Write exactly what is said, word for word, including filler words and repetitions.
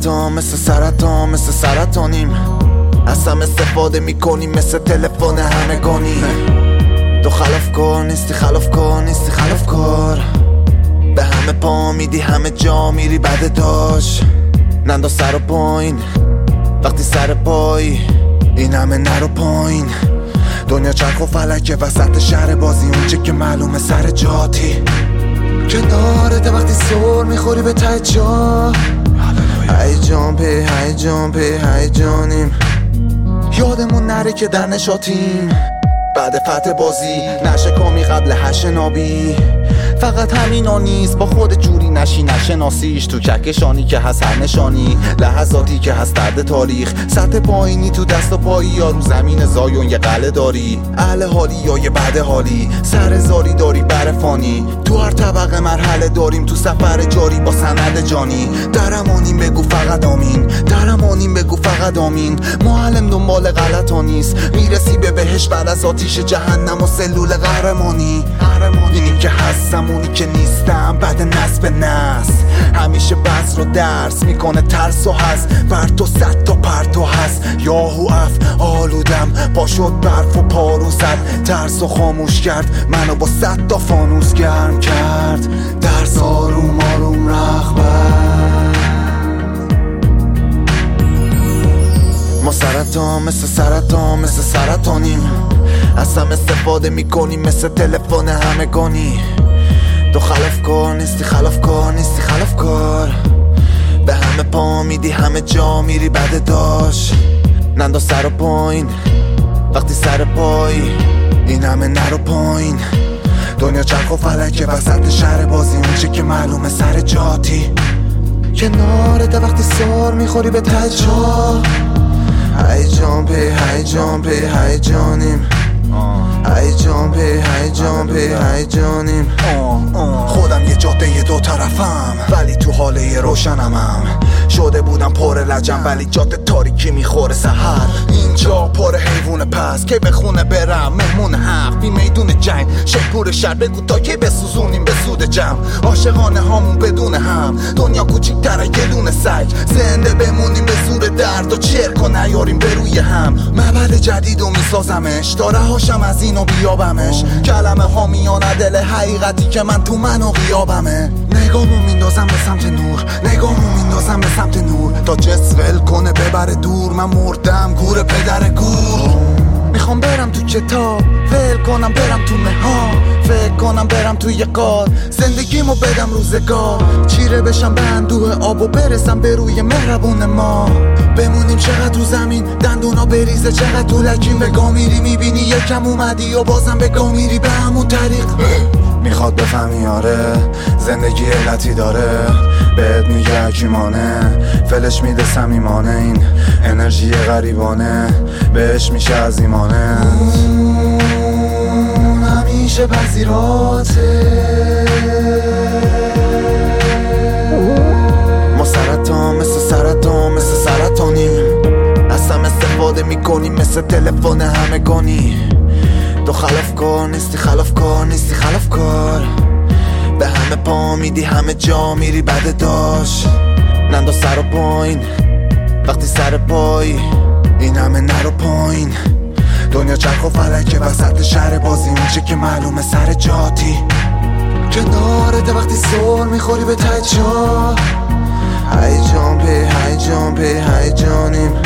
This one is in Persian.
سرطان مثل سرطان مثل سرطانیم، از هم استفاده میکنیم مثل تلفن همگانی. تو خلاف کار نیستی خلاف کار نیستی خلاف کار، به همه پا میدی همه جا میری بده داشت. نندو سر و پایین وقتی سر پایی، این همه نرو پایین. دنیا چرخ و فلکه وسط شهر بازی، اونچه که معلومه سر جاتی. کنارت وقتی سر میخوری به ته جا، هی جان پی هی جان پی هی جانیم. یادمون نره که در نشاتیم، بعد فتح بازی نشه کامی قبل هش نابی. فقط همینا نیست، با خود جوری نشی نشناسیش. تو کهکشانی که هست هر نشانی، لحظاتی که هست درد تاریخ. سطح پایینی تو دست و پایی، یا رو زمین زایون یه قله داری. اهل حالی یا یه بعد حالی، سر زاری داری بر فانی. تو هر طبقه مرحله داریم، تو سفر جاری با سند جانی. درمانیم بگو فقط آمین، درمانیم بگو فقط آمین. معلم دنبال غلطا نیست، میرسی به بهش بعد از آتیش جهنم و سلول قهرمانی. اینی که هستم اونی که نیستم، بعد نصب نصب همیشه بس رو درس میکنه ترس و هست. پرت و صد تا پرتو هست، یاهو اف آلودم پا شد برف و پارو زد. ترس و خاموش کرد منو با صد تا فانوس گرم کرد. درس آروم آروم رغبت. ما سرطان مثل سرطان مثل سرطانیم، از هم استفاده میکنیم مثل تلفن همگانی. تو خلاف کار نیستی خلاف کار نیستی خلاف کار، به همه پا میدی همه جا میری بده داشت. نندو سر و پایین وقتی سر پایی، این همه نرو پایین. دنیا چرخ و فلکه وسط شهر بازی، اونچه که معلومه سر جاتی. کنارت وقتی سر میخوری به ته جا، هی جان پی هی جان پی هی جانیم. هی جان پی هی جان پی هی جانیم. خودم یه جاده یه دو طرفم، ولی تو حاله یه روشنمم. شده بودم پر لجم، ولی جاده تاریکی میخوره سحر. اینجا پر حیوون پس که به خونه برم، مهمون حق بی میدون جنگ. شکور شهر بگو تا که بسوزونیم به سود جمع. عاشقانه هامون بدون هم، دنیا کوچیک‌تره گلون سگ. زنده بمونیم به زور درد و چرک و نیاریم به روی هم. معبد جدید و میسازمش تا رهاشم از اینو بیابمش. کلمه ها میانه دل حقیقتی که من تو منو غیابمه. نگامو میندازم به سمت نور، نگامو میندازم به سمت نور. تا جس ول کنه ببره دور، من مردم گور پدر گور. میخوام برم تو کتاب ول کنم برم تو نهار، فکر کنم برم تو یه قار. زندگیمو بدم روزگار، چیره بشم به اندوه آب و برسم به روی مهربون ما. بمونیم چقدر تو زمین دندونا بریزه، چقدر تو لکیم به گا میری. میبینی یکم اومدی و بازم به گا میری به همون طریق. میخواد بفهمی آره زندگی علتی داره، بهت میگه حکیمانه فلش میده صمیمانه. این انرژی غریبانه بهش میشه عظیمانه. همیشه پذیراته. ما سرطان مثل سرطان مثل سرطانیم، از هم استفاده میکنیم مثل تلفن همگانی. تو خلاف کار نیستی خلاف کار نیستی خلاف کار، به همه پا میدی همه جا میری بده داشت. نندو سر و پایین وقتی سر پایی، این همه نرو پایین. دنیا چرخ و فلکه وسط شهر بازی، اونچه که معلومه سر جاتی. کنارت وقتی سر میخوری به ته جا، هی جان پی هی جان پی هی جانیم.